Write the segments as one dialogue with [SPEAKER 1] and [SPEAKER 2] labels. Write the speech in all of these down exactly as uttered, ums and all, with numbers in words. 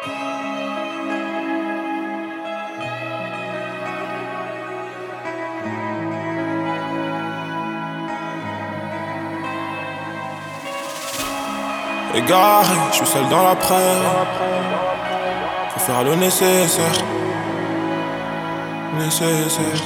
[SPEAKER 1] Égaré, je suis seul dans la prairie. Faut faire le nécessaire. Nécessaire.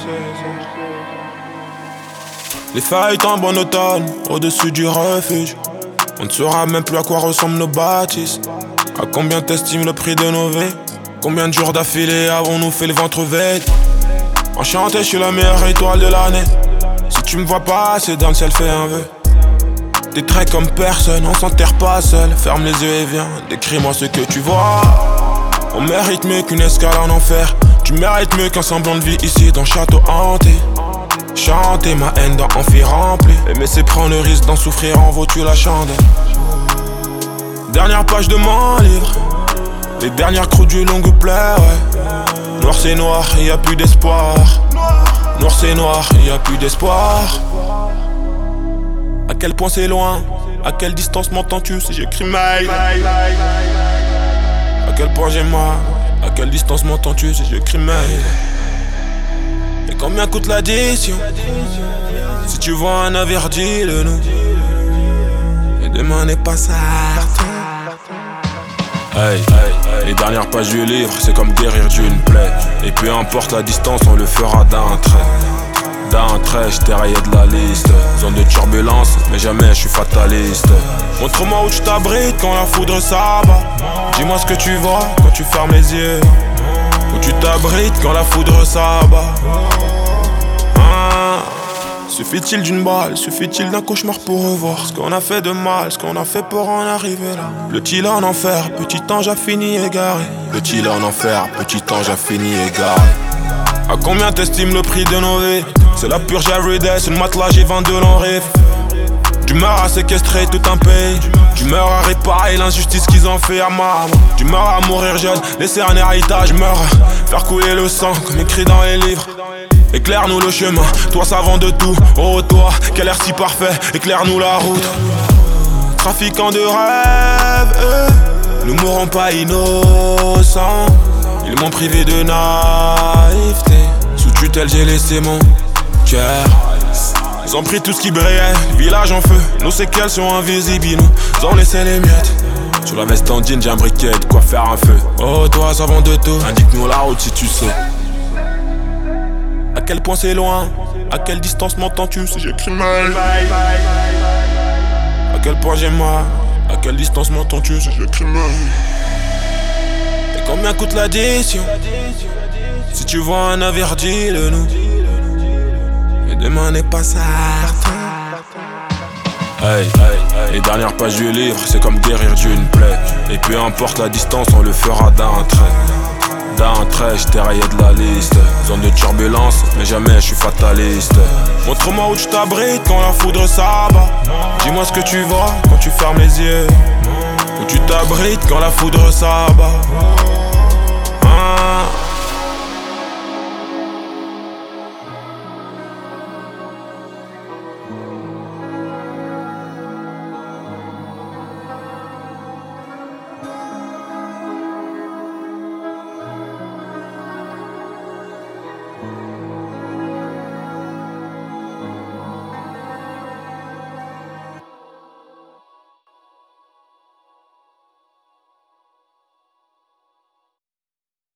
[SPEAKER 1] Les failles tombent en automne, au-dessus du refuge. On ne saura même plus à quoi ressemblent nos bâtisses. À combien t'estimes le prix de nos vies? Combien de jours d'affilée avons-nous fait le ventre vide? Enchanté, je suis la meilleure étoile de l'année. Si tu me vois pas, c'est dans le ciel, fais un vœu. Des traits comme personne, on s'enterre pas seul. Ferme les yeux et viens, décris-moi ce que tu vois. On mérite mieux qu'une escale en enfer. Tu mérites mieux qu'un semblant de vie ici dans château hanté. Chanter ma haine dans amphi rempli. Aimer c'est prendre le risque d'en souffrir, en vaut-tu la chandelle. Dernière page de mon livre. Les dernières croûtes du longue pleurs, ouais. Noir c'est noir, y a plus d'espoir. Noir c'est noir, y a plus d'espoir. À quel point c'est loin? À quelle distance m'entends-tu si j'écris mail? À quel point j'ai mal? À quelle distance m'entends-tu si j'écris mail? Et combien coûte l'addition? Si tu vois un navire, dis-le nous. Et demain n'est pas certain. Hey, hey, les dernières pages du livre, c'est comme guérir d'une plaie. Et peu importe la distance, on le fera d'un trait. D'un trait, je t'ai rayé de la liste. Zone de turbulence, mais jamais je suis fataliste. Montre-moi où tu t'abrites quand la foudre s'abat. Dis-moi ce que tu vois quand tu fermes les yeux. Où tu t'abrites quand la foudre s'abat. Ah, suffit-il d'une balle, suffit-il d'un cauchemar pour revoir ce qu'on a fait de mal, ce qu'on a fait pour en arriver là. Petit en enfer, petit ange a fini égaré. Petit en enfer, petit ange a fini égaré. À combien t'estimes le prix de nos vies? C'est la purge everyday, c'est le matelas, j'ai vingt-deux longs riffs. D'humeur à séquestrer tout un pays. D'humeur à réparer l'injustice qu'ils ont fait à maman. D'humeur à mourir jeune, laisser un héritage. Meurs, faire couler le sang comme écrit dans les livres. Éclaire-nous le chemin, toi savant de tout. Oh toi, quel air si parfait, éclaire-nous la route. Trafiquants de rêves, eux, nous mourrons pas innocents. Ils m'ont privé de naïveté. Sous tutelle j'ai laissé mon cœur. Ils ont pris tout ce qui brillait, le village en feu. Nos séquelles sont invisibles, ils nous ont laissé les miettes. Sur la veste en jean j'ai un briquet, de quoi faire un feu. Oh toi savant de tout, indique-nous la route si tu sais. À quel point c'est loin? À quelle distance m'entends-tu si j'écris mal? À quel point j'ai mal? À quelle distance m'entends-tu si j'écris mal? Et combien coûte l'addition? Si tu vois un navire, dis-le nous. Et demain n'est pas certain. Hey, hey, les dernières pages du livre, c'est comme guérir d'une plaie. Et peu importe la distance, on le fera d'un trait. D'un trait, je t'ai rayé de la liste. Zone de turbulence, mais jamais je suis fataliste. Montre-moi où tu t'abrites quand la foudre s'abat. Dis-moi ce que tu vois quand tu fermes les yeux. Où tu t'abrites quand la foudre s'abat.